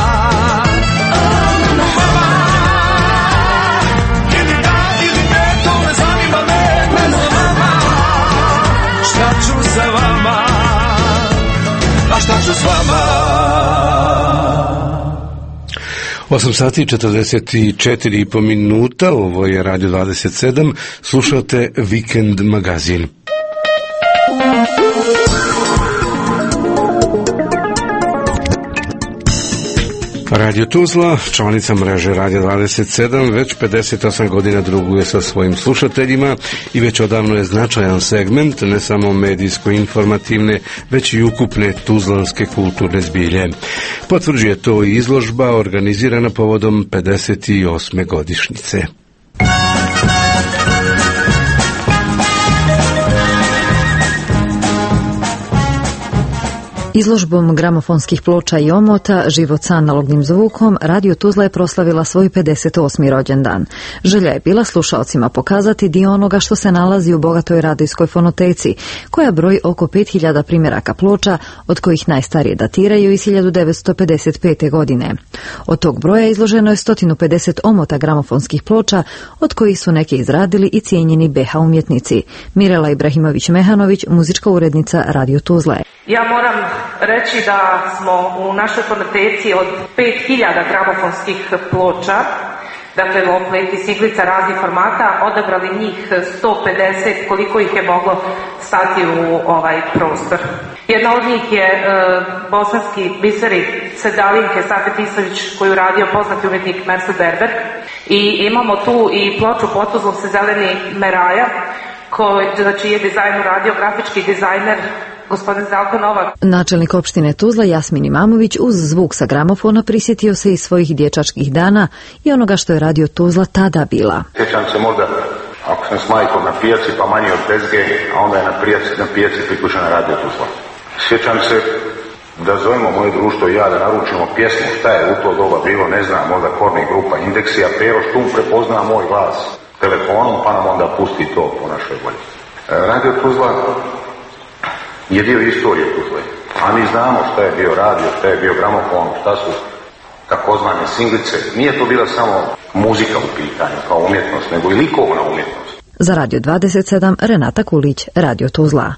Ili da ili ne, to ne zanima me. Šta ću sa vama? A šta ću s vama? 8 sati i 44,5 minuta, ovo je Radio 27, slušate Vikend magazin. Radio Tuzla, članica mreže Radio 27, već 58 godina druguje sa svojim slušateljima i već odavno je značajan segment ne samo medijsko-informativne, već i ukupne tuzlanske kulturne zbilje. Potvrđuje to i izložba organizirana povodom 58. godišnjice. Izložbom gramofonskih ploča i omota, život sa analognim zvukom, Radio Tuzla je proslavila svoj 58. rođendan. Želja je bila slušaocima pokazati dio onoga što se nalazi u bogatoj radijskoj fonoteci, koja broji oko 5000 primjeraka ploča, od kojih najstarije datiraju iz 1955. godine. Od tog broja izloženo je 150 omota gramofonskih ploča, od kojih su neke izradili i cijenjeni BH umjetnici. Mirela Ibrahimović-Mehanović, muzička urednica Radio Tuzle. Ja moram reći da smo u našoj fonoteci od 5000 gramofonskih ploča, dakle longplay i singlica raznih formata, odabrali njih 150 koliko ih je moglo stati u ovaj prostor. Jedna od njih je bosanski biseri Sedalinke Safet Isović koju radio poznati umjetnik Mersel Berber i imamo tu i ploču pod Tuzlom se zeleni Meraja čiji je dizajn uradio grafički dizajner gospodin Zdravko Novak. Načelnik opštine Tuzla Jasmin Imamović uz zvuk sa gramofona prisjetio se i svojih dječačkih dana i onoga što je Radio Tuzla tada bila. Sjećam se možda ako sam s majkom na pijaci pa manje od tezge, a onda je na pijaci priključena Radio Tuzla. Sjećam se da zovemo moje društvo i ja da naručimo pjesmu, šta je u to doba bilo, ne znam, možda Korni grupa Indeksija, Pero Štum prepozna moj glas telefonom pa nam onda pusti to po našoj volji. Radio Tuzla je dio istorije Tuzle, a mi znamo šta je bio radio, šta je bio gramofon, šta su takozvane singlice. Nije to bila samo muzika u pitanju kao umjetnost, nego i likovna umjetnost. Za Radio 27 Renata Kulić, Radio Tuzla.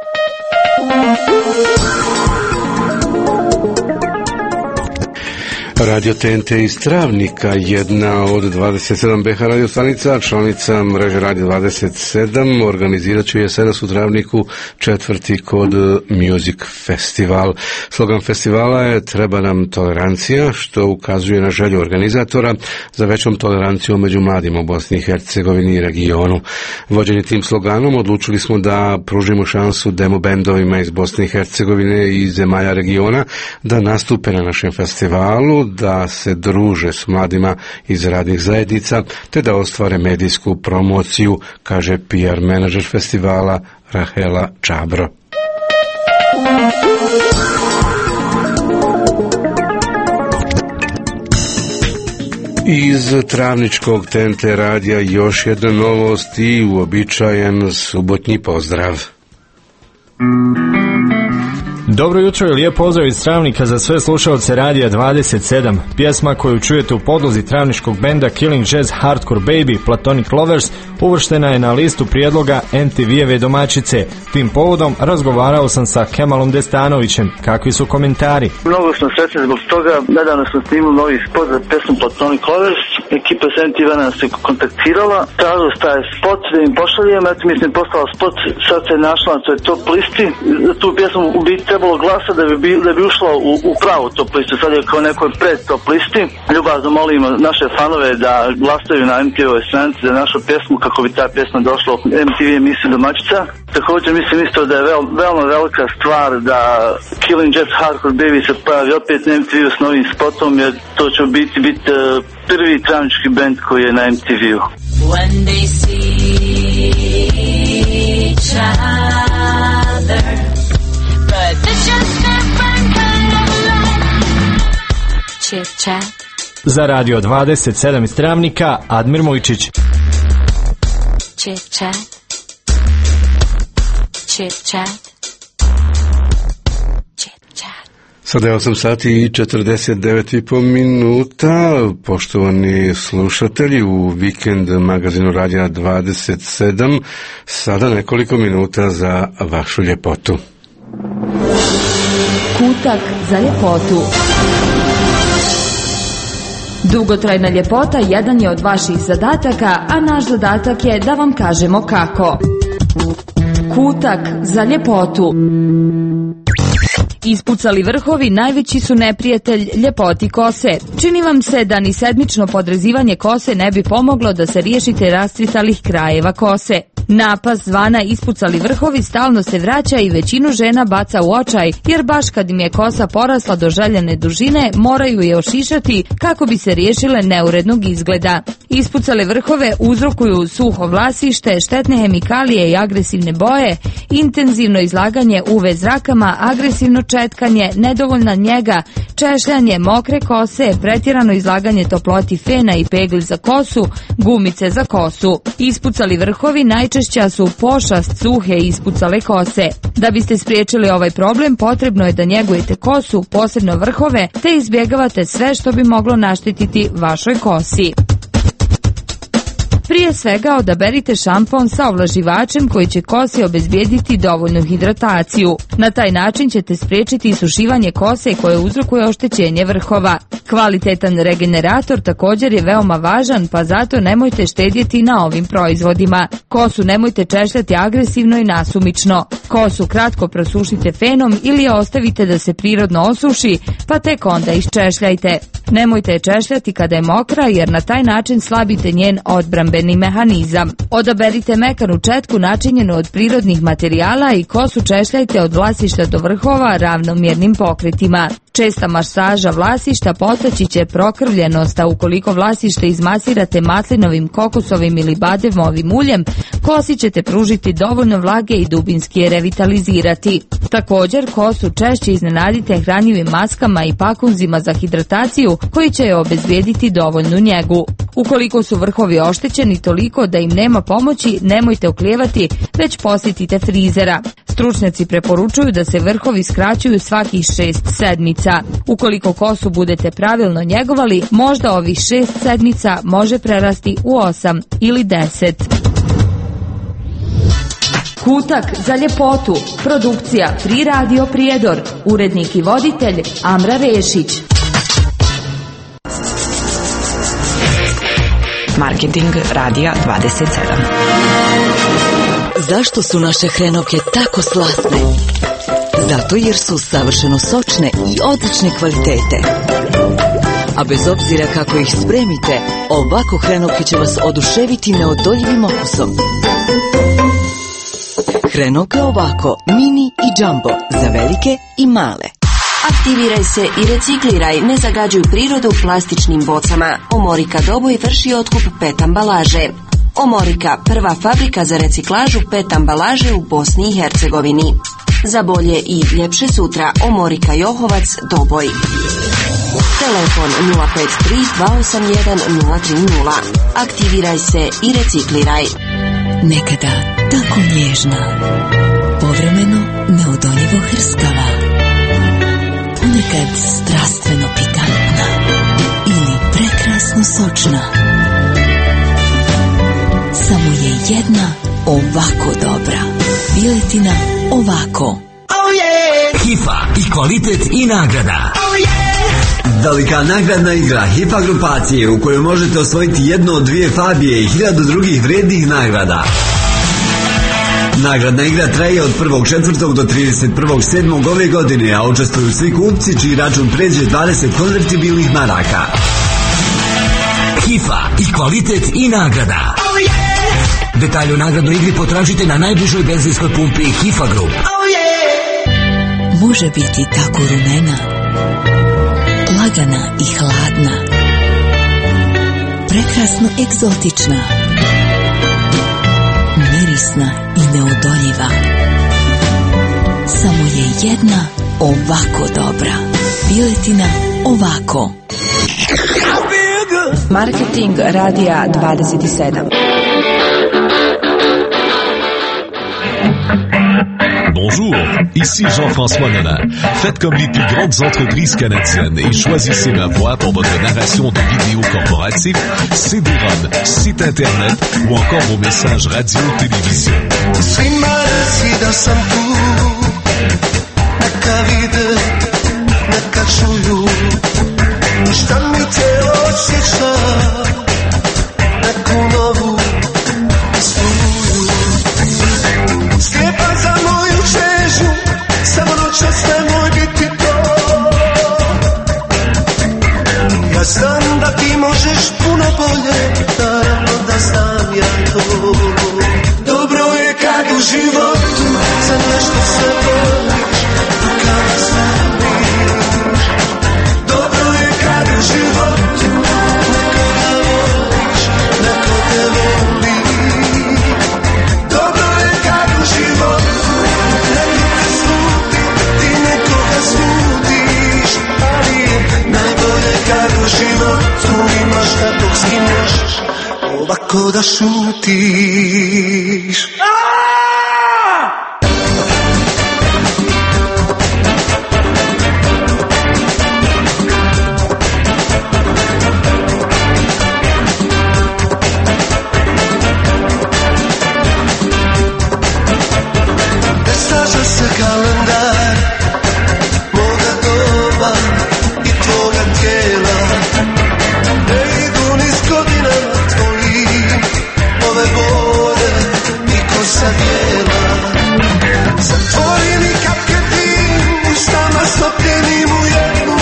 Radio TNT iz Travnika, jedna od 27 BH radio stanica, članica mreže Radio 27, organizirat će jesenas u Travniku 4. Kod Music Festival. Slogan festivala je Treba nam tolerancija, što ukazuje na želju organizatora za većom tolerancijom među mladima u Bosni i Hercegovini i regionu. Vođeni tim sloganom odlučili smo da pružimo šansu demo bendovima iz Bosne i Hercegovine i zemalja regiona da nastupe na našem festivalu, da se druže s mladima iz radnih zajednica, te da ostvare medijsku promociju, kaže PR menadžer festivala Rahela Čabro. Iz Travničkog TNT radija još jedna novost i uobičajen subotnji pozdrav. Dobro jutro i lijep pozdrav iz Travnika za sve slušalce Radija 27. Pjesma koju čujete u podlozi travničkog benda Killing Jazz Hardcore Baby Platonic Lovers uvrštena je na listu prijedloga MTV-eve domaćice. Tim povodom razgovarao sam sa Kemalom Destanovićem. Kakvi su komentari? Mnogo smo sretni zbog toga. Nedavno smo snimili novi spot za pesmu Platonic Lovers. Ekipa s MTV nas je kontaktirala. Tražili taj spot da im pošaljem. Eto mi sam poslala spot. Sad se našla na toj top listi. Tu pjesmu u biti trebalo glasa da bi ušla u pravu top listu. Sad je kao nekoj pred top listi. Ljubazno molimo naše fanove da glasaju na MTV-ove stranici za našu pjesmu kako bi ta pjesma došla u MTV emisiju domaćica. Također mislim isto da je veoma velika stvar da Killing Jazz Hardcore Baby se pojavi opet na MTV-u s novim spotom, jer to će biti prvi travnički band koji je na MTV-u. When they see each other, but it's just different kind of life. Chit chat. Za Radio 27 iz Travnika, Admir Mujčić. Chit chat. Chit chat. Sada je 8 sati i 49,5 minuta. Poštovani slušatelji, u vikend magazinu Radija 27, sada nekoliko minuta za vašu ljepotu. Kutak za ljepotu. Dugotrajna ljepota jedan je od vaših zadataka, a naš zadatak je da vam kažemo kako. Kutak za ljepotu. Ispucali vrhovi najveći su neprijatelj ljepoti kose. Čini vam se da ni sedmično podrezivanje kose ne bi pomoglo da se riješite rastritalih krajeva kose. Napas zvana ispucali vrhovi stalno se vraća i većinu žena baca u očaj, jer baš kad im je kosa porasla do željene dužine, moraju je ošišati kako bi se riješile neurednog izgleda. Ispucale vrhove uzrokuju suho vlasište, štetne hemikalije i agresivne boje, intenzivno izlaganje UV zrakama, agresivno četkanje, nedovoljna njega, češljanje mokre kose, pretjerano izlaganje toploti fena i pegli za kosu, gumice za kosu. Ispucali vrhovi najčešća su pošast suhe ispucale kose. Da biste spriječili ovaj problem, potrebno je da njegujete kosu, posebno vrhove, te izbjegavate sve što bi moglo naštetiti vašoj kosi. Prije svega odaberite šampon sa ovlaživačem koji će kosi obezbijediti dovoljnu hidrataciju. Na taj način ćete spriječiti isušivanje kose koje uzrokuje oštećenje vrhova. Kvalitetan regenerator također je veoma važan, pa zato nemojte štedjeti na ovim proizvodima. Kosu nemojte češljati agresivno i nasumično. Kosu kratko prosušite fenom ili je ostavite da se prirodno osuši, pa tek onda iščešljajte. Nemojte je češljati kada je mokra, jer na taj način slabite njen odbrambeni mehanizam. Odaberite mekanu četku načinjenu od prirodnih materijala i kosu češljajte od vlasišta do vrhova ravnomjernim pokretima. Česta masaža vlasišta potaći će prokrvljenost, a ukoliko vlasište izmasirate maslinovim, kokosovim ili bademovim uljem, kosi ćete pružiti dovoljno vlage i dubinski je revitalizirati. Također, kosu češće iznenadite hranjivim maskama i pakunzima za hidrataciju koji će joj obezbijediti dovoljnu njegu. Ukoliko su vrhovi oštećeni toliko da im nema pomoći, nemojte oklijevati, već posjetite frizera. Stručnjaci preporučuju da se vrhovi skraćuju svakih 6 sedmica. Ukoliko kosu budete pravilno njegovali, možda ovih 6 sedmica može prerasti u 8 ili 10. Kutak za ljepotu. Produkcija Free Radio Prijedor. Urednik i voditelj Amra Rešić. Marketing Radija 27. Zašto su naše hrenovke tako slasne? Zato jer su savršeno sočne i odlične kvalitete. A bez obzira kako ih spremite, ovako hrenovke će vas oduševiti neodoljivim okusom. Hrenovke ovako, mini i jumbo, za velike i male. Aktiviraj se i recikliraj, ne zagađuj prirodu plastičnim bocama. Omorika Doboj vrši otkup PET ambalaže. Omorika, prva fabrika za reciklažu PET ambalaže u Bosni i Hercegovini. Za bolje i ljepše sutra, Omorika Johovac, Doboj. Telefon 053 281 030. Aktiviraj se i recikliraj. Nekada tako nježna, povremeno neodoljivo hrskava, ponekad strastveno pikantna ili prekrasno sočna. Samo je jedna ovako dobra. Piletina ovako. Oh yeah! Hifa i kvalitet i nagrada. Oh yeah! Velika nagradna igra Hifa grupacije u kojoj možete osvojiti jednu od 2 Fabije i 1000 drugih vrijednih nagrada. Nagradna igra traje od 1.4. do 31.7. ove godine, a učestvuju svi kupci čiji račun pređe 20 konvertibilnih maraka. Hifa i kvalitet i nagrada. Oh yeah! Detalje o nagradnoj igri potražite na najbližoj benzinskoj pumpi Hifa Group. Oh yeah! Može biti tako rumena, lagana i hladna, prekrasno egzotična, mirisna i neodoljiva. Samo je jedna ovako dobra. Piletina ovako. Marketing Radija 27. Bonjour, ici Jean-François Nana. Faites comme les plus grandes entreprises canadiennes et choisissez ma voix pour votre narration de vidéos corporatives, CD-ROM, site internet ou encore vos messages radio-télévision. Svima reci da sam tu, neka vide, neka čuju, šta mi te osjeća, neku novu struju. Slijepa za moju čežnju, samo noćas nemoj biti to. Ja znam da ti možeš puno bolje, naravno da znam ja to. Dobro je kad u životu za nešto se boriš, rukama slubiš. Dobro je kad u životu nekoga voliš, neko te voli. Dobro je kad u životu neko te sluti, ti nekoga sludiš. Ali je najbolje kad u životu imaš nekog s kim možeš ovako da šutiš. Nestaža se kalendar moga doba i tvoga tijela. Ne idu niz godinama tvojim ove bode i kosa bijela. Zatvoreni kapketin ustama stopljenim u jednu.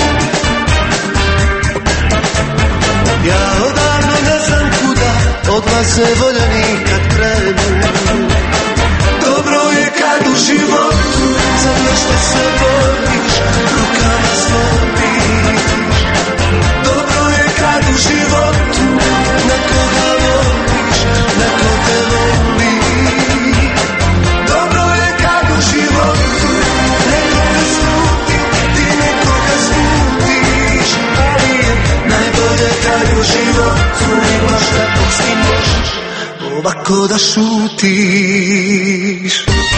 Ja odavno ne znam kuda odlaze voljeni kad krenu. Dobro je kad u životu za nešto se boriš, rukama slobiš. Dobro je kad u životu nekoga voliš, neko te voli. Dobro je kad u životu neko te sluti, ti nekoga slutiš. Ali je najbolje kad u životu imaš nekog s kim možeš ovako da šutiš.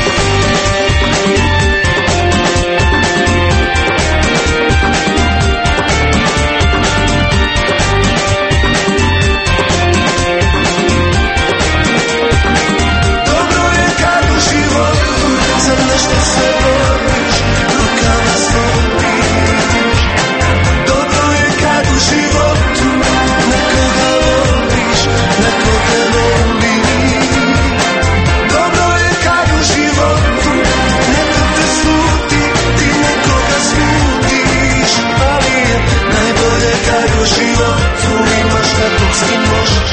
Dobro je kad u životu za nešto se boriš, rukama slobiš. Dobro je kad u životu nekoga voliš, neko te voli. Dobro je kad u životu neko te sluti, ti nekoga slutiš. Ali je najbolje kad u životu imaš nekog s kim možeš.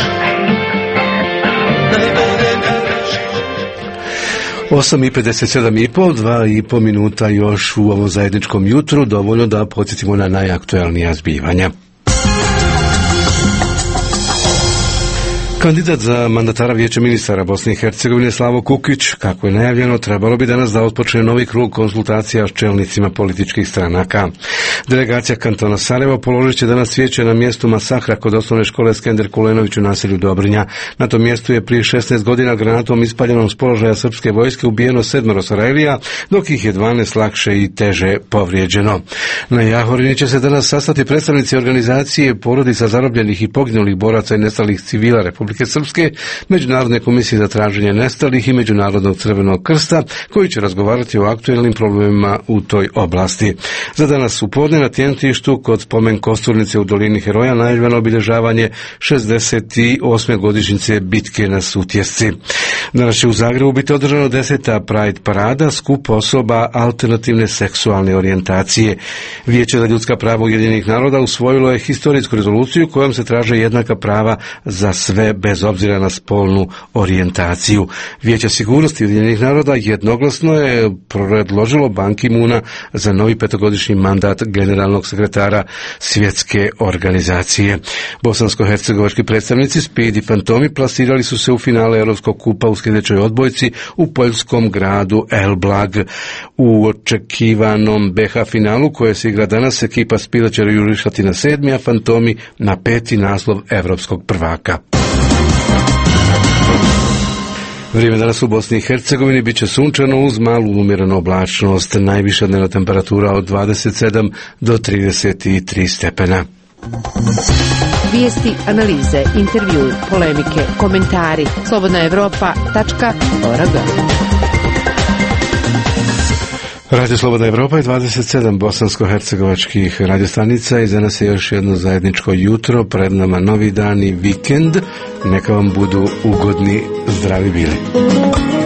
Najbolje kad u životu. 8:57,5, 2,5 minuta još u ovom zajedničkom jutru, dovoljno da podsjetimo na najaktuelnija zbivanja. Kandidat za mandatara Vijeća ministara Bosne i Hercegovine Slavo Kukić, kako je najavljeno, trebalo bi danas da otpočne novi krug konsultacija s čelnicima političkih stranaka. Delegacija kantona Sarajevo položit će danas cvijeće na mjestu masakra kod osnovne škole Skender Kulenović u naselju Dobrinja. Na tom mjestu je prije 16 godina granatom ispaljenom s položaja srpske vojske ubijeno 7 Sarajlija, dok ih je 12 lakše i teže povrijeđeno. Na Jahorini će se danas sastati predstavnici organizacije porodica zarobljenih i poginulih boraca i nestalih civila Republike Srpske, Međunarodne komisije za traženje nestalih i Međunarodnog crvenog krsta, koji će razgovarati o aktuelnim problemima u toj oblasti. Za danas u podne na Tjentištu kod spomen kosturnice u Dolini Heroja najavljeno obilježavanje 68. godišnjice bitke na Sutjesci. Danas će u Zagrebu biti održano 10. Pride parada, skup osoba alternativne seksualne orijentacije. Vijeće za ljudska prava Ujedinjenih naroda usvojilo je historijsku rezoluciju kojom se traže jednaka prava za sve bez obzira na spolnu orijentaciju. Vijeće sigurnosti Ujedinjenih naroda jednoglasno je predložilo Ban Ki-moona za novi 5-godišnji mandat generalnog sekretara svjetske organizacije. Bosansko-hercegovački predstavnici Speed i Fantomi plasirali su se u finale Europskog kupa u sljedećoj odbojci u poljskom gradu Elblag. U očekivanom BH finalu koje se igra danas ekipa Speeda će jurišati na 7. a Fantomi na 5. naslov evropskog prvaka. Vrijeme danas u Bosni i Hercegovini bit će sunčano uz malu umjerenu oblačnost, najviša dnevna temperatura od 27 do 33 stepena. Vijesti, analize, intervjui, polemike, komentari. slobodnaevropa.org. Radio Slobodna Evropa je 27 bosansko-hercegovačkih radiostanica i za nas je još jedno zajedničko jutro, pred nama novi dan i vikend. Neka vam budu ugodni, zdravi bili.